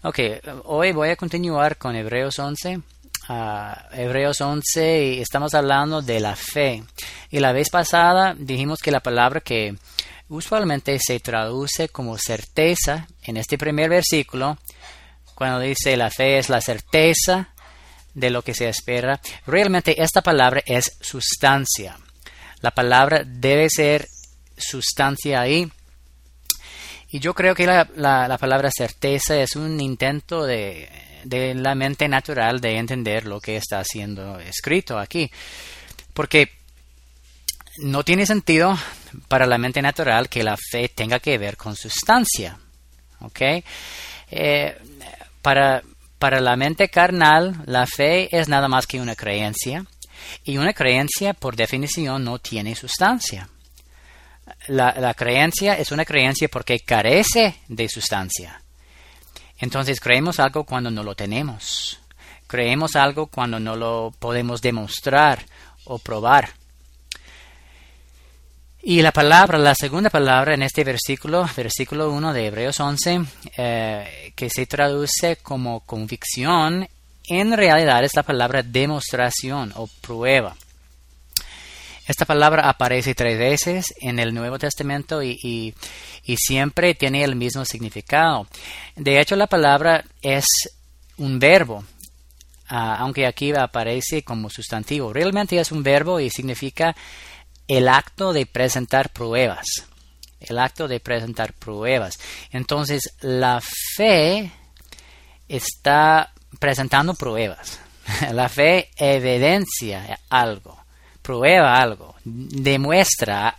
Ok, hoy voy a continuar con Hebreos 11. Hebreos 11 y estamos hablando de la fe. Y la vez pasada dijimos que la palabra que usualmente se traduce como certeza en este primer versículo, cuando dice la fe es la certeza de lo que se espera, realmente esta palabra es sustancia. La palabra debe ser sustancia ahí. Y yo creo que la palabra certeza es un intento de la mente natural de entender lo que está siendo escrito aquí. Porque no tiene sentido para la mente natural que la fe tenga que ver con sustancia. ¿Ok? Para la mente carnal, la fe es nada más que una creencia. Y una creencia, por definición, no tiene sustancia. La creencia es una creencia porque carece de sustancia. Entonces creemos algo cuando no lo tenemos. Creemos algo cuando no lo podemos demostrar o probar. Y la segunda palabra en este versículo 1 de Hebreos 11, que se traduce como convicción, en realidad es la palabra demostración o prueba. Esta palabra aparece 3 veces en el Nuevo Testamento y siempre tiene el mismo significado. De hecho, la palabra es un verbo, aunque aquí aparece como sustantivo. Realmente es un verbo y significa el acto de presentar pruebas. El acto de presentar pruebas. Entonces, la fe está presentando pruebas. La fe evidencia algo. Prueba algo, demuestra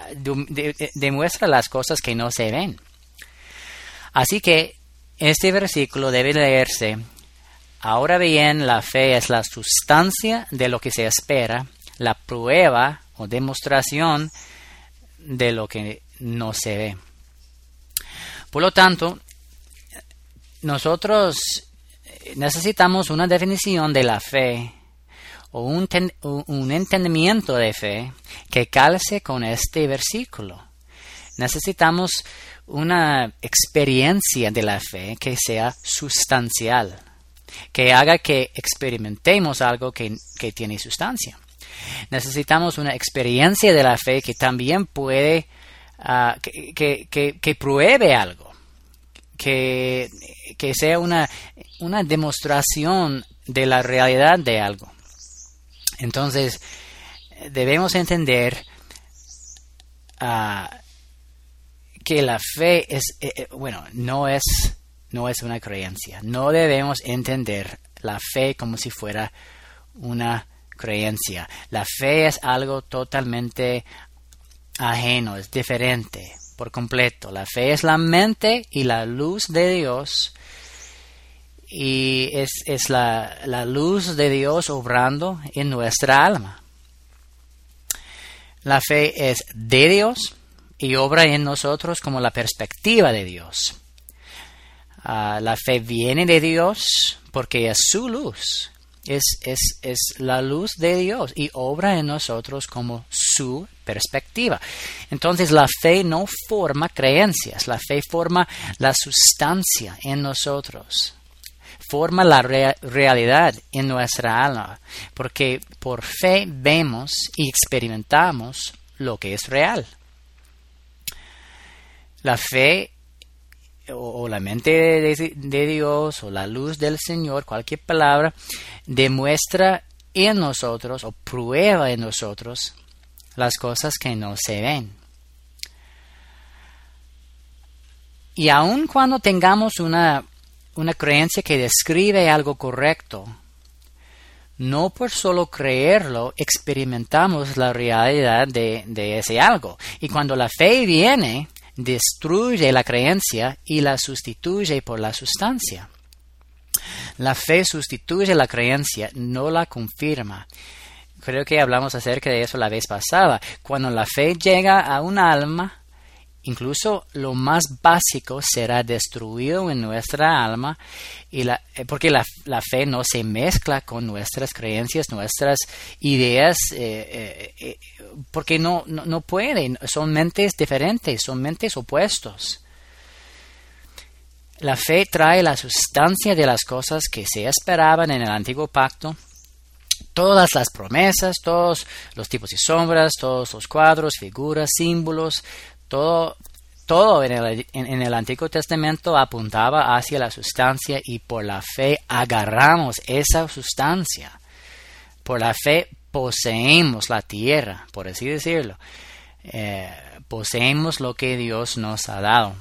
las cosas que no se ven. Así que este versículo debe leerse: ahora bien, la fe es la sustancia de lo que se espera, la prueba o demostración de lo que no se ve. Por lo tanto, nosotros necesitamos una definición de la fe o un entendimiento de fe que calce con este versículo. Necesitamos una experiencia de la fe que sea sustancial, que haga que experimentemos algo que tiene sustancia. Necesitamos una experiencia de la fe que también puede, que pruebe algo, que sea una demostración de la realidad de algo. Entonces, debemos entender que la fe no es una creencia. No debemos entender la fe como si fuera una creencia. La fe es algo totalmente ajeno, es diferente por completo. La fe es la mente y la luz de Dios. Y es la luz de Dios obrando en nuestra alma. La fe es de Dios y obra en nosotros como la perspectiva de Dios. La fe viene de Dios porque es su luz. Es la luz de Dios y obra en nosotros como su perspectiva. Entonces la fe no forma creencias. La fe forma la sustancia en nosotros. Forma la realidad en nuestra alma, porque por fe vemos y experimentamos lo que es real. La fe o la mente de Dios o la luz del Señor, cualquier palabra, demuestra en nosotros o prueba en nosotros las cosas que no se ven. Y aun cuando tengamos una creencia que describe algo correcto, no por solo creerlo experimentamos la realidad de ese algo. Y cuando la fe viene, destruye la creencia y la sustituye por la sustancia. La fe sustituye la creencia, no la confirma. Creo que hablamos acerca de eso la vez pasada. Cuando la fe llega a un alma, incluso lo más básico será destruido en nuestra alma porque la fe no se mezcla con nuestras creencias, nuestras ideas, porque no pueden, son mentes diferentes, son mentes opuestos. La fe trae la sustancia de las cosas que se esperaban en el antiguo pacto. Todas las promesas, todos los tipos y sombras, todos los cuadros, figuras, símbolos, todo en el Antiguo Testamento apuntaba hacia la sustancia y por la fe agarramos esa sustancia. Por la fe poseemos la tierra, por así decirlo. Poseemos lo que Dios nos ha dado.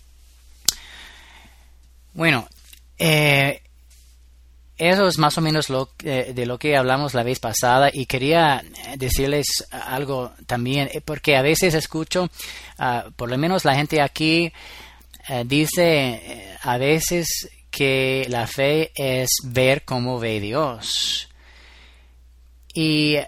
Bueno, eso es más o menos de lo que hablamos la vez pasada y quería decirles algo también, porque a veces escucho, por lo menos la gente aquí dice a veces que la fe es ver cómo ve Dios. Y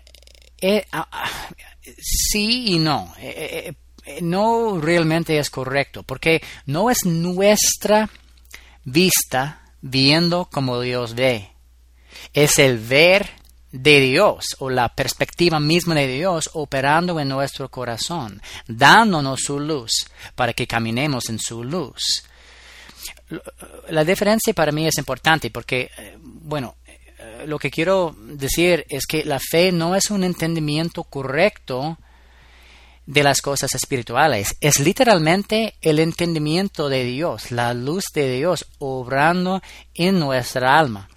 sí y no. No realmente es correcto, porque no es nuestra vista viendo como Dios ve. Es el ver de Dios o la perspectiva misma de Dios operando en nuestro corazón, dándonos su luz para que caminemos en su luz. La diferencia para mí es importante porque, lo que quiero decir es que la fe no es un entendimiento correcto de las cosas espirituales. Es literalmente el entendimiento de Dios, la luz de Dios obrando en nuestra alma.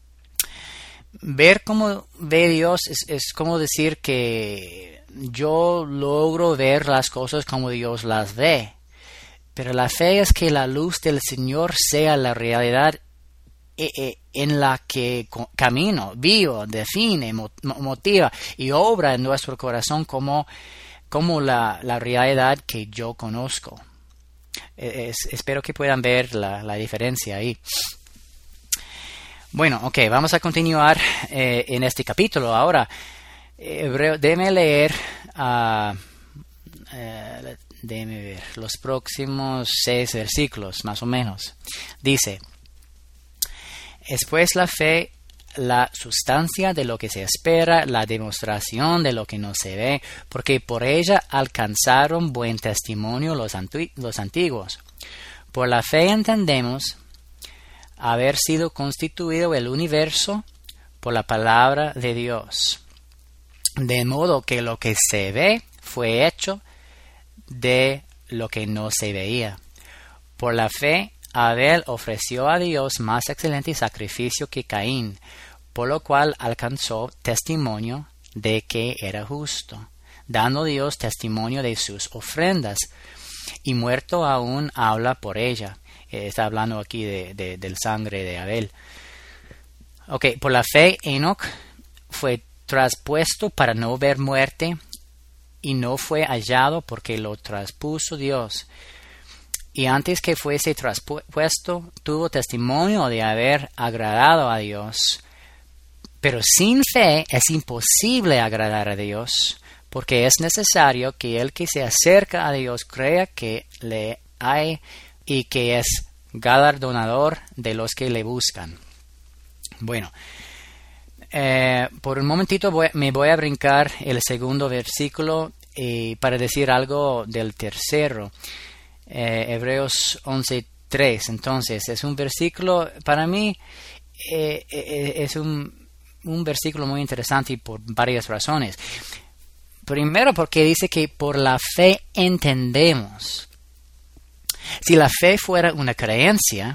Ver cómo ve Dios es como decir que yo logro ver las cosas como Dios las ve. Pero la fe es que la luz del Señor sea la realidad en la que camino, vivo, define, motiva y obra en nuestro corazón como la realidad que yo conozco. Espero que puedan ver la diferencia ahí. Bueno, ok, vamos a continuar en este capítulo. Ahora, déjeme leer, déjeme ver, los próximos 6 versículos, más o menos. Dice, es pues la fe la sustancia de lo que se espera, la demostración de lo que no se ve, porque por ella alcanzaron buen testimonio los antiguos. Por la fe entendemos haber sido constituido el universo por la palabra de Dios, de modo que lo que se ve fue hecho de lo que no se veía. Por la fe Abel ofreció a Dios más excelente sacrificio que Caín, por lo cual alcanzó testimonio de que era justo, dando Dios testimonio de sus ofrendas, y muerto aún habla por ella. Está hablando aquí del sangre de Abel. Ok, por la fe Enoc fue traspuesto para no ver muerte, y no fue hallado porque lo traspuso Dios. Y antes que fuese traspuesto, tuvo testimonio de haber agradado a Dios. Pero sin fe es imposible agradar a Dios, porque es necesario que el que se acerca a Dios crea que le hay y que es galardonador de los que le buscan. Bueno, por un momentito me voy a brincar el segundo versículo para decir algo del tercero. Hebreos 11:3. Entonces, es un versículo, para mí, es un versículo muy interesante y por varias razones. Primero, porque dice que por la fe entendemos. Si la fe fuera una creencia,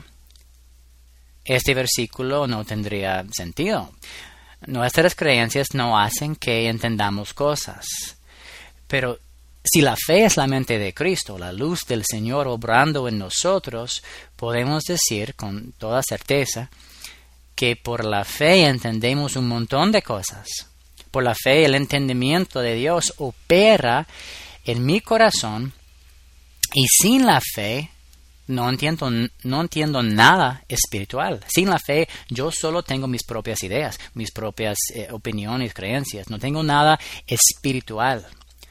este versículo no tendría sentido. Nuestras creencias no hacen que entendamos cosas. Pero si la fe es la mente de Cristo, la luz del Señor obrando en nosotros, podemos decir con toda certeza que por la fe entendemos un montón de cosas. Por la fe el entendimiento de Dios opera en mi corazón, y sin la fe no entiendo nada espiritual. Sin la fe yo solo tengo mis propias ideas, mis propias opiniones, creencias. No tengo nada espiritual.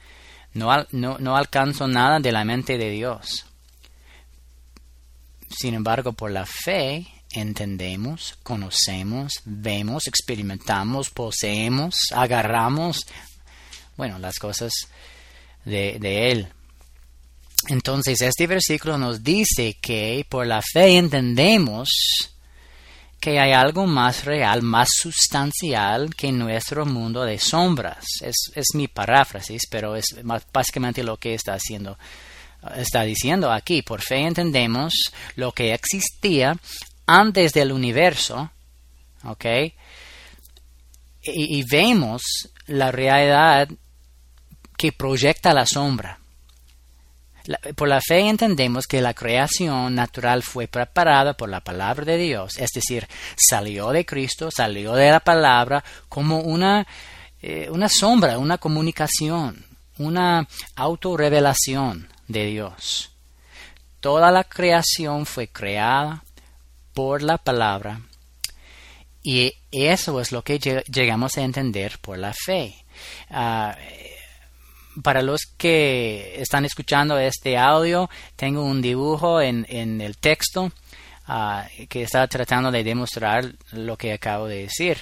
No alcanzo nada de la mente de Dios. Sin embargo, por la fe entendemos, conocemos, vemos, experimentamos, poseemos, agarramos, las cosas de Él. Entonces, este versículo nos dice que por la fe entendemos que hay algo más real, más sustancial que nuestro mundo de sombras. Es mi paráfrasis, pero es básicamente lo que está diciendo aquí. Por fe entendemos lo que existía antes del universo, ¿ok? Y vemos la realidad que proyecta la sombra. Por la fe entendemos que la creación natural fue preparada por la palabra de Dios, es decir, salió de Cristo, salió de la palabra como una sombra, una comunicación, una autorrevelación de Dios. Toda la creación fue creada por la palabra y eso es lo que llegamos a entender por la fe. Para los que están escuchando este audio, tengo un dibujo en el texto que está tratando de demostrar lo que acabo de decir.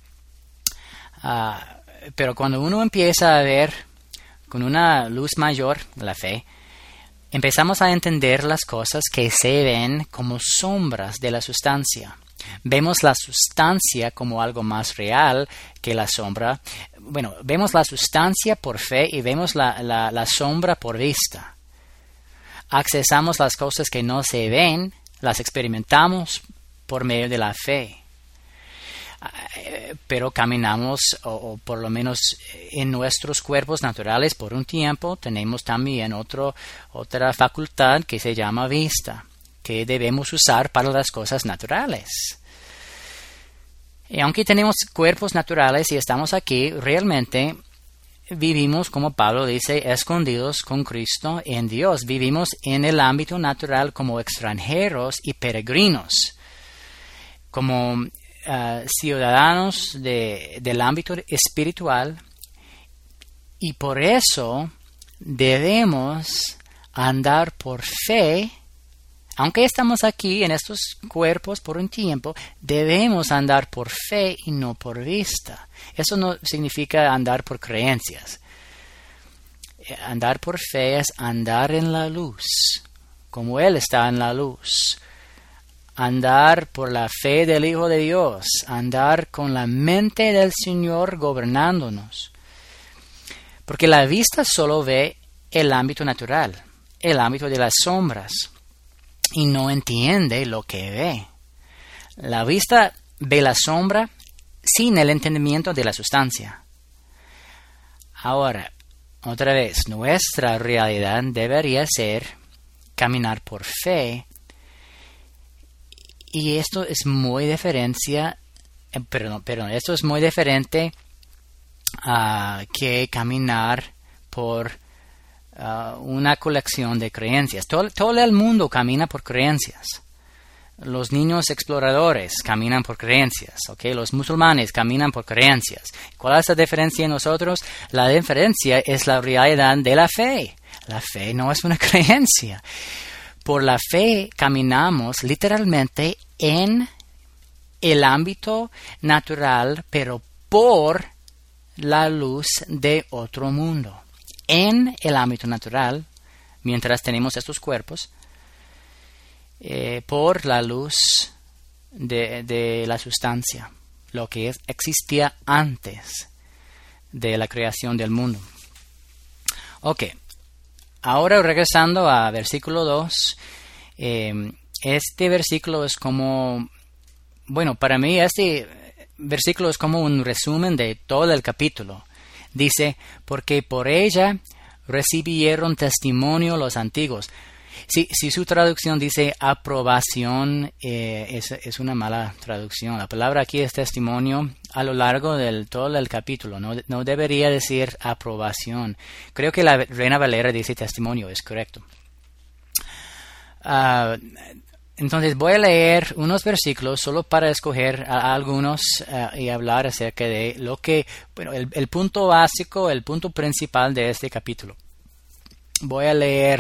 Pero cuando uno empieza a ver con una luz mayor la fe, empezamos a entender las cosas que se ven como sombras de la sustancia. Vemos la sustancia como algo más real que la sombra. Bueno, vemos la sustancia por fe y vemos la sombra por vista. Accesamos las cosas que no se ven, las experimentamos por medio de la fe. Pero caminamos, o por lo menos en nuestros cuerpos naturales por un tiempo, tenemos también otra facultad que se llama vista, que debemos usar para las cosas naturales. Y aunque tenemos cuerpos naturales y estamos aquí, realmente vivimos, como Pablo dice, escondidos con Cristo en Dios. Vivimos en el ámbito natural como extranjeros y peregrinos, como ciudadanos del ámbito espiritual, y por eso debemos andar por fe. Aunque estamos aquí en estos cuerpos por un tiempo, debemos andar por fe y no por vista. Eso no significa andar por creencias. Andar por fe es andar en la luz, como Él está en la luz. Andar por la fe del Hijo de Dios, andar con la mente del Señor gobernándonos. Porque la vista solo ve el ámbito natural, el ámbito de las sombras, y no entiende lo que ve. La vista ve la sombra sin el entendimiento de la sustancia. Ahora, otra vez, nuestra realidad debería ser caminar por fe, y esto es muy diferente, esto es muy diferente que caminar por una colección de creencias. Todo el mundo camina por creencias. Los niños exploradores caminan por creencias, ¿okay? Los musulmanes caminan por creencias. ¿Cuál es la diferencia en nosotros? La diferencia es la realidad de la fe. La fe no es una creencia. Por la fe caminamos literalmente en el ámbito natural, pero por la luz de otro mundo. En el ámbito natural, mientras tenemos estos cuerpos, por la luz de la sustancia, lo que existía antes de la creación del mundo. Ok, ahora regresando a versículo 2, este versículo es como, bueno, para mí este versículo es como un resumen de todo el capítulo. Dice, porque por ella recibieron testimonio los antiguos. Si su traducción dice aprobación, es una mala traducción. La palabra aquí es testimonio a lo largo del todo el capítulo. No debería decir aprobación. Creo que la Reina Valera dice testimonio, es correcto. Entonces voy a leer unos versículos solo para escoger algunos y hablar acerca de lo que, bueno, el punto básico, el punto principal de este capítulo. Voy a leer,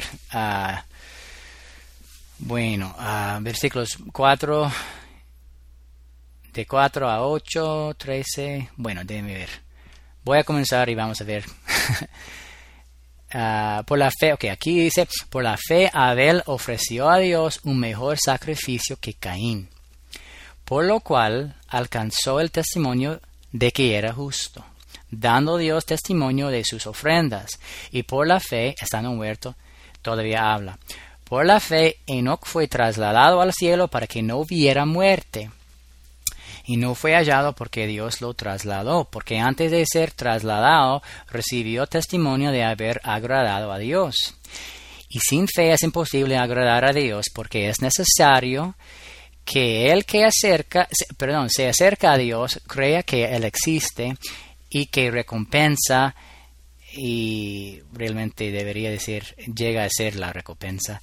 versículos 4, de 4 a 8, 13, bueno, déjenme ver. Voy a comenzar y vamos a ver. por la fe, aquí dice, por la fe Abel ofreció a Dios un mejor sacrificio que Caín, por lo cual alcanzó el testimonio de que era justo, dando Dios testimonio de sus ofrendas, y por la fe, estando muerto, todavía habla. Por la fe, Enoc fue trasladado al cielo para que no viera muerte, y no fue hallado porque Dios lo trasladó, porque antes de ser trasladado recibió testimonio de haber agradado a Dios. Y sin fe es imposible agradar a Dios, porque es necesario que el que se acerca a Dios crea que Él existe y que recompensa, y realmente debería decir llega a ser la recompensa,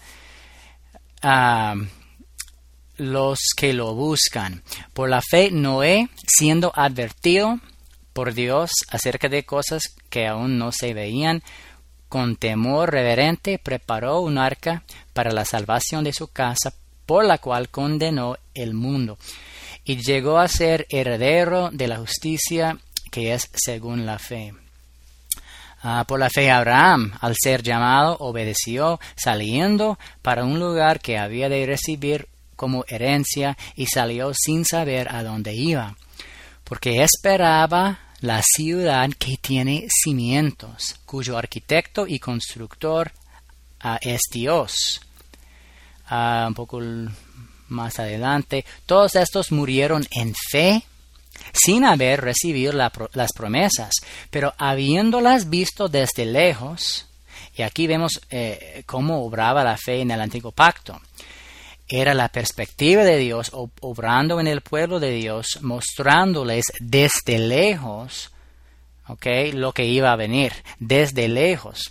los que lo buscan. Por la fe, Noé, siendo advertido por Dios acerca de cosas que aún no se veían, con temor reverente preparó un arca para la salvación de su casa, por la cual condenó el mundo, y llegó a ser heredero de la justicia que es según la fe. Por la fe Abraham, al ser llamado, obedeció, saliendo para un lugar que había de recibir como herencia, y salió sin saber a dónde iba, porque esperaba la ciudad que tiene cimientos, cuyo arquitecto y constructor es Dios. Un poco más adelante, todos estos murieron en fe, sin haber recibido las promesas, pero habiéndolas visto desde lejos. Y aquí vemos cómo obraba la fe en el antiguo pacto. Era la perspectiva de Dios obrando en el pueblo de Dios, mostrándoles desde lejos, lo que iba a venir, desde lejos,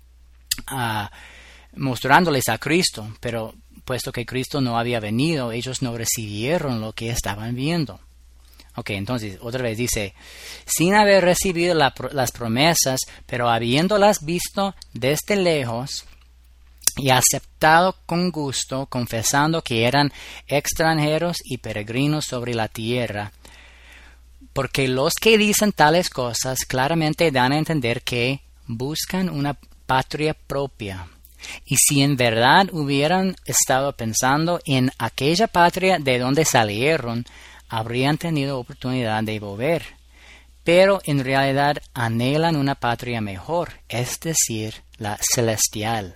mostrándoles a Cristo. Pero puesto que Cristo no había venido, ellos no recibieron lo que estaban viendo. Entonces, otra vez dice, sin haber recibido las promesas, pero habiéndolas visto desde lejos, y aceptado con gusto, confesando que eran extranjeros y peregrinos sobre la tierra. Porque los que dicen tales cosas claramente dan a entender que buscan una patria propia. Y si en verdad hubieran estado pensando en aquella patria de donde salieron, habrían tenido oportunidad de volver. Pero en realidad anhelan una patria mejor, es decir, la celestial.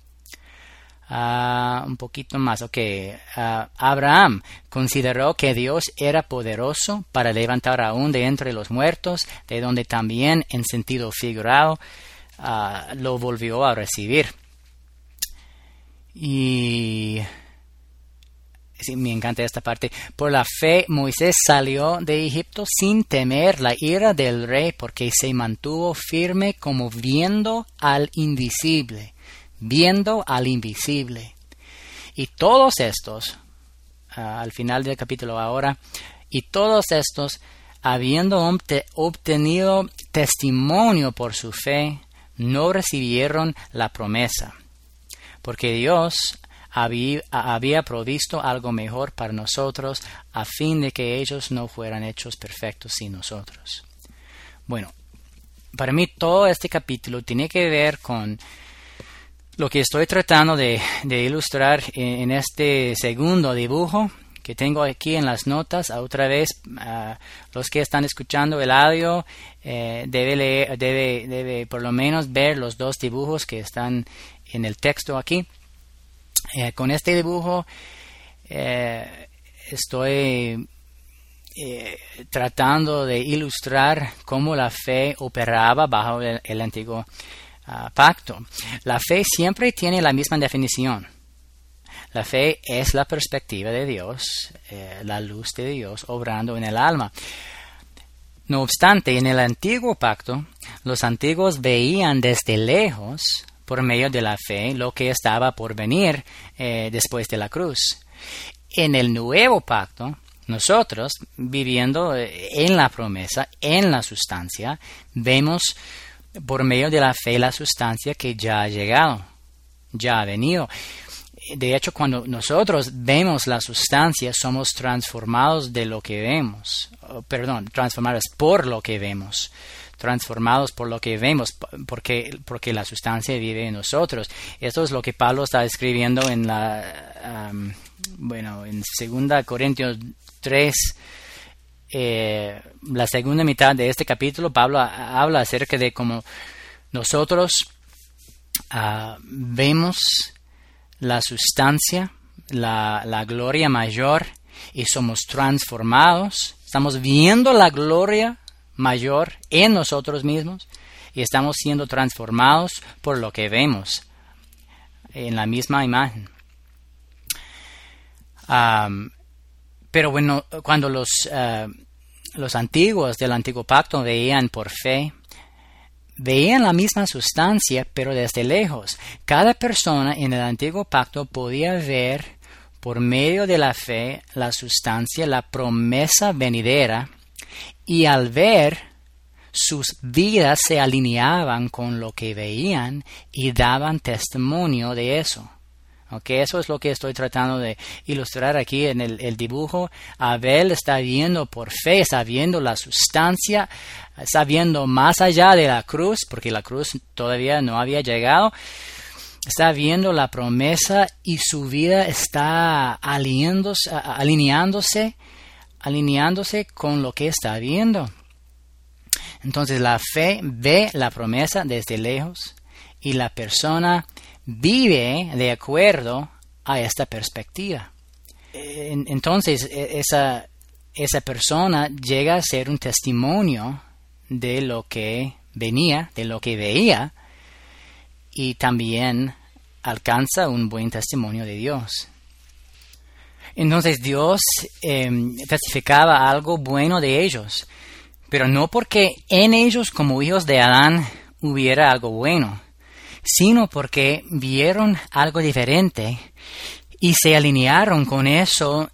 Un poquito más. Abraham consideró que Dios era poderoso para levantar aún de entre los muertos, de donde también en sentido figurado lo volvió a recibir. Y sí, me encanta esta parte. Por la fe Moisés salió de Egipto sin temer la ira del rey, porque se mantuvo firme como viendo al invisible. Y todos estos, al final del capítulo ahora, y todos estos, habiendo obtenido testimonio por su fe, no recibieron la promesa, porque Dios había provisto algo mejor para nosotros, a fin de que ellos no fueran hechos perfectos sin nosotros. Bueno, para mí todo este capítulo tiene que ver con lo que estoy tratando de ilustrar en este segundo dibujo que tengo aquí en las notas. Otra vez, los que están escuchando el audio debe por lo menos ver los dos dibujos que están en el texto aquí. Con este dibujo estoy tratando de ilustrar cómo la fe operaba bajo el antiguo pacto. La fe siempre tiene la misma definición. La fe es la perspectiva de Dios, la luz de Dios obrando en el alma. No obstante, en el antiguo pacto, los antiguos veían desde lejos, por medio de la fe, lo que estaba por venir después de la cruz. En el nuevo pacto, nosotros, viviendo en la promesa, en la sustancia, vemos por medio de la fe la sustancia que ya ha llegado, ya ha venido. De hecho, cuando nosotros vemos la sustancia, somos transformados de lo que vemos. Transformados por lo que vemos. transformados por lo que vemos, porque la sustancia vive en nosotros. Esto es lo que Pablo está escribiendo en en 2 Corintios 3, la segunda mitad de este capítulo. Pablo habla acerca de cómo nosotros vemos la sustancia, la gloria mayor, y somos transformados. Estamos viendo la gloria mayor en nosotros mismos y estamos siendo transformados por lo que vemos en la misma imagen. Pero bueno, cuando los antiguos del antiguo pacto veían por fe, veían la misma sustancia, pero desde lejos. Cada persona en el antiguo pacto podía ver por medio de la fe la sustancia, la promesa venidera, y al ver, sus vidas se alineaban con lo que veían y daban testimonio de eso. Okay, eso es lo que estoy tratando de ilustrar aquí en el dibujo. Abel está viendo por fe, está viendo la sustancia, está viendo más allá de la cruz, porque la cruz todavía no había llegado. Está viendo la promesa y su vida está alineándose con lo que está viendo. Entonces la fe ve la promesa desde lejos y la persona vive de acuerdo a esta perspectiva. Entonces esa persona llega a ser un testimonio de lo que venía, de lo que veía, y también alcanza un buen testimonio de Dios. Entonces Dios testificaba algo bueno de ellos, pero no porque en ellos como hijos de Adán hubiera algo bueno, sino porque vieron algo diferente y se alinearon con eso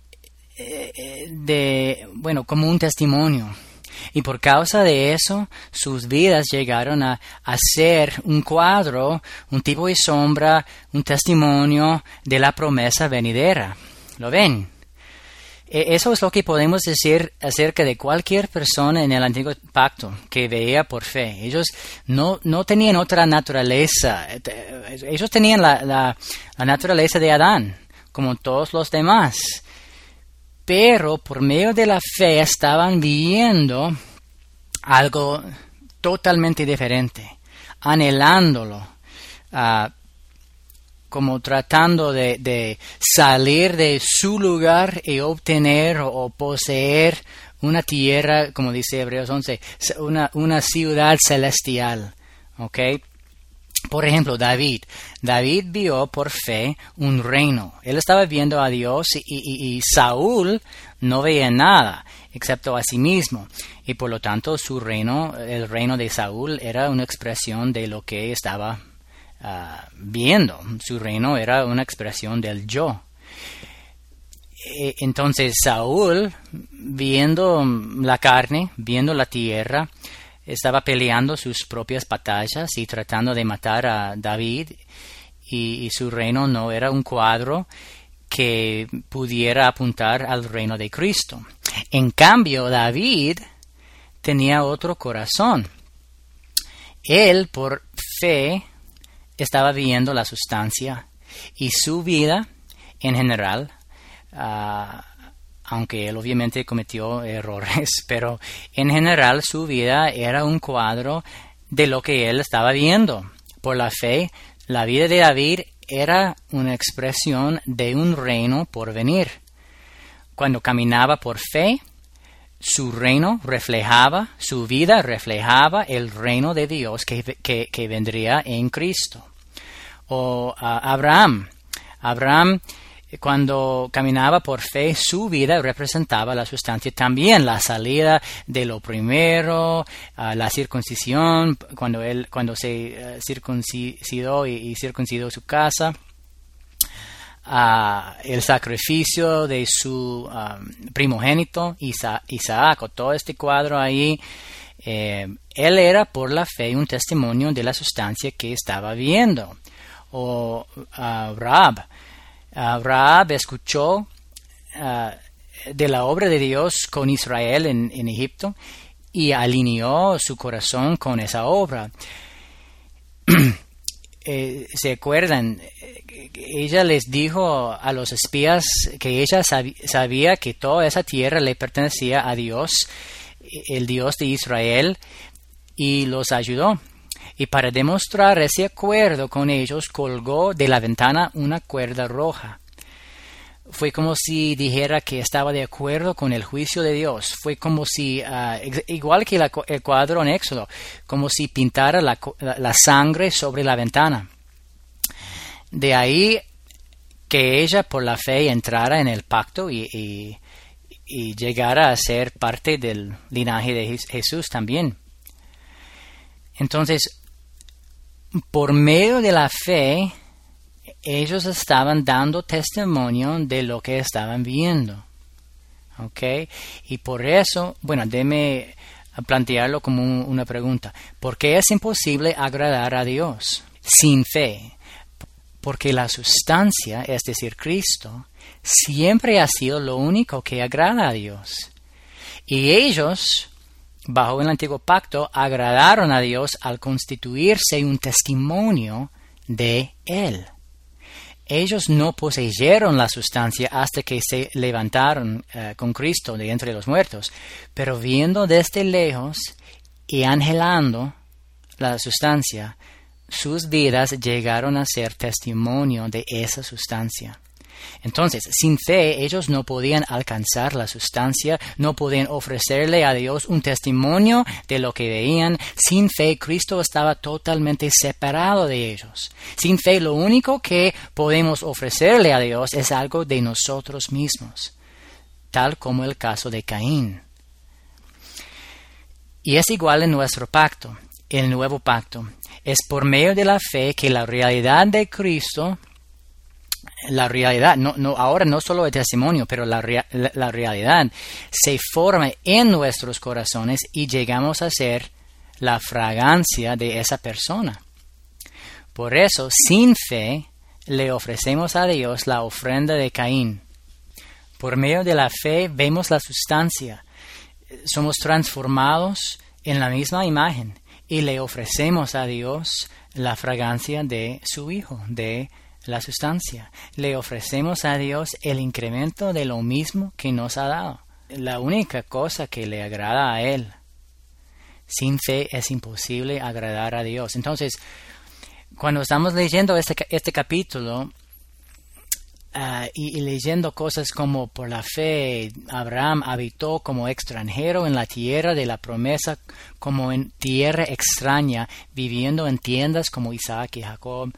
como un testimonio. Y por causa de eso, sus vidas llegaron a ser un cuadro, un tipo de sombra, un testimonio de la promesa venidera. ¿Lo ven? Eso es lo que podemos decir acerca de cualquier persona en el antiguo pacto que veía por fe. Ellos no tenían otra naturaleza. Ellos tenían la naturaleza de Adán, como todos los demás. Pero por medio de la fe estaban viendo algo totalmente diferente, anhelándolo, como tratando de salir de su lugar y obtener o poseer una tierra, como dice Hebreos 11, una ciudad celestial. ¿Okay? Por ejemplo, David vio por fe un reino. Él estaba viendo a Dios y Saúl no veía nada excepto a sí mismo. Y por lo tanto su reino, el reino de Saúl, era una expresión de lo que estaba viendo. Su reino era una expresión del yo. Entonces Saúl, viendo la carne, viendo la tierra, estaba peleando sus propias batallas y tratando de matar a David, y su reino no era un cuadro que pudiera apuntar al reino de Cristo. En cambio, David tenía otro corazón. Él, por fe, estaba viendo la sustancia, y su vida, en general, aunque él obviamente cometió errores, pero en general su vida era un cuadro de lo que él estaba viendo. Por la fe, la vida de David era una expresión de un reino por venir. Cuando caminaba por fe, su reino reflejaba, su vida reflejaba el reino de Dios que vendría en Cristo. O Abraham, cuando caminaba por fe, su vida representaba la sustancia también, la salida de lo primero, la circuncisión, cuando se circuncidó y circuncidó su casa, el sacrificio de su primogénito, Isaac, o todo este cuadro ahí. Él era por la fe un testimonio de la sustancia que estaba viendo. O Rahab escuchó de la obra de Dios con Israel en Egipto, y alineó su corazón con esa obra. ¿Se acuerdan? Ella les dijo a los espías que ella sabía que toda esa tierra le pertenecía a Dios, el Dios de Israel, y los ayudó. Y para demostrar ese acuerdo con ellos, colgó de la ventana una cuerda roja. Fue como si dijera que estaba de acuerdo con el juicio de Dios. Fue como si, igual que el cuadro en Éxodo, como si pintara la sangre sobre la ventana. De ahí que ella por la fe entrara en el pacto y llegara a ser parte del linaje de Jesús también. Entonces, por medio de la fe, ellos estaban dando testimonio de lo que estaban viendo. ¿Ok? Y por eso, bueno, déme plantearlo como una pregunta. ¿Por qué es imposible agradar a Dios sin fe? Porque la sustancia, es decir, Cristo, siempre ha sido lo único que agrada a Dios. Y ellos, bajo el antiguo pacto, agradaron a Dios al constituirse un testimonio de Él. Ellos no poseyeron la sustancia hasta que se levantaron con Cristo de entre los muertos, pero viendo desde lejos y anhelando la sustancia, sus vidas llegaron a ser testimonio de esa sustancia. Entonces, sin fe, ellos no podían alcanzar la sustancia, no podían ofrecerle a Dios un testimonio de lo que veían. Sin fe, Cristo estaba totalmente separado de ellos. Sin fe, lo único que podemos ofrecerle a Dios es algo de nosotros mismos, tal como el caso de Caín. Y es igual en nuestro pacto, el nuevo pacto. Es por medio de la fe que la realidad de Cristo, la realidad, ahora no solo el testimonio, pero la realidad se forma en nuestros corazones y llegamos a ser la fragancia de esa persona. Por eso, sin fe, le ofrecemos a Dios la ofrenda de Caín. Por medio de la fe vemos la sustancia. Somos transformados en la misma imagen y le ofrecemos a Dios la fragancia de su Hijo, de la sustancia. Le ofrecemos a Dios el incremento de lo mismo que nos ha dado. La única cosa que le agrada a Él. Sin fe es imposible agradar a Dios. Entonces, cuando estamos leyendo este capítulo y leyendo cosas como por la fe Abraham habitó como extranjero en la tierra de la promesa, como en tierra extraña, viviendo en tiendas como Isaac y Jacob,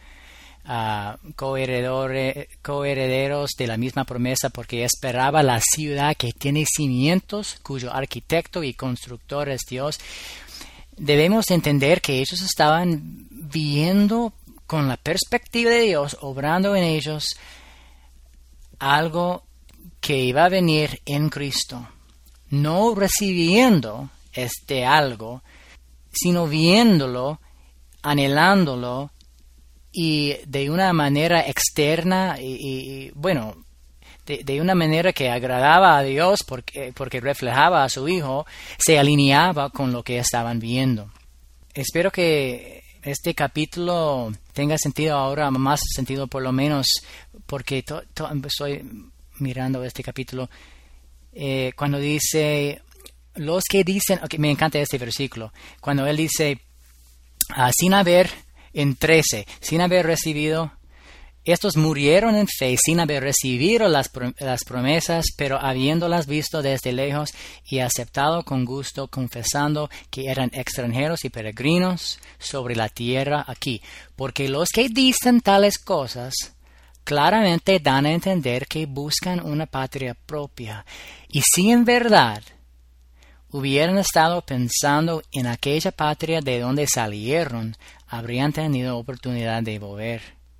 coherederos de la misma promesa, porque esperaba la ciudad que tiene cimientos, cuyo arquitecto y constructor es Dios. Debemos entender que ellos estaban viendo con la perspectiva de Dios, obrando en ellos algo que iba a venir en Cristo, no recibiendo este algo, sino viéndolo, anhelándolo, y de una manera externa y de una manera que agradaba a Dios porque reflejaba a su Hijo, se alineaba con lo que estaban viendo. Espero que este capítulo tenga sentido ahora, más sentido por lo menos, porque estoy mirando este capítulo cuando dice, los que dicen, okay, me encanta este versículo, cuando él dice, sin haber recibido, estos murieron en fe sin haber recibido las promesas, pero habiéndolas visto desde lejos y aceptado con gusto, confesando que eran extranjeros y peregrinos sobre la tierra aquí. Porque los que dicen tales cosas claramente dan a entender que buscan una patria propia. Y si en verdad hubieran estado pensando en aquella patria de donde salieron, habrían tenido oportunidad de volver.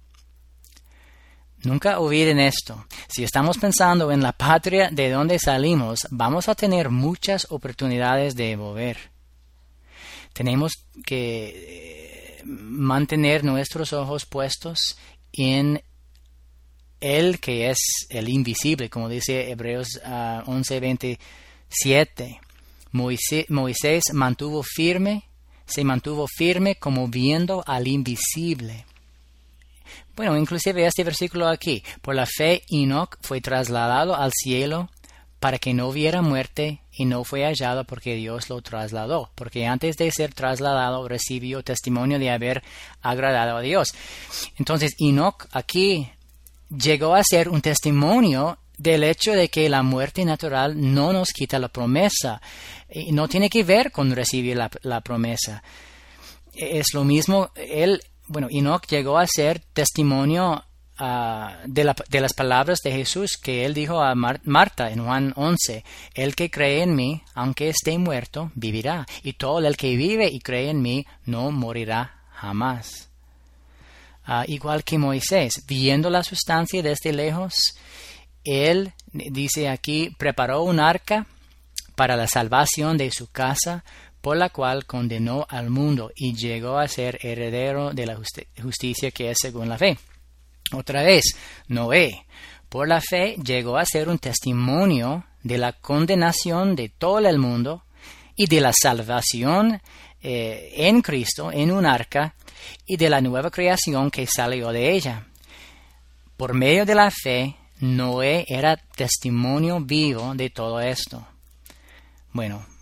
Nunca olviden esto. Si estamos pensando en la patria de donde salimos, vamos a tener muchas oportunidades de volver. Tenemos que mantener nuestros ojos puestos en Él que es el invisible, como dice Hebreos 11:27. Moisés se mantuvo firme como viendo al invisible. Bueno, inclusive este versículo aquí, por la fe Enoc fue trasladado al cielo para que no viera muerte y no fue hallado porque Dios lo trasladó, porque antes de ser trasladado recibió testimonio de haber agradado a Dios. Entonces Enoc aquí llegó a ser un testimonio del hecho de que la muerte natural no nos quita la promesa, y no tiene que ver con recibir la promesa. Es lo mismo, Enoc llegó a ser testimonio de las palabras de Jesús que él dijo a Marta en Juan 11, el que cree en mí, aunque esté muerto, vivirá, y todo el que vive y cree en mí no morirá jamás. Igual que Moisés, viendo la sustancia desde lejos, él, dice aquí, preparó un arca para la salvación de su casa, por la cual condenó al mundo y llegó a ser heredero de la justicia que es según la fe. Otra vez, Noé, por la fe, llegó a ser un testimonio de la condenación de todo el mundo y de la salvación en Cristo, en un arca, y de la nueva creación que salió de ella. Por medio de la fe, Noé era testimonio vivo de todo esto. Bueno,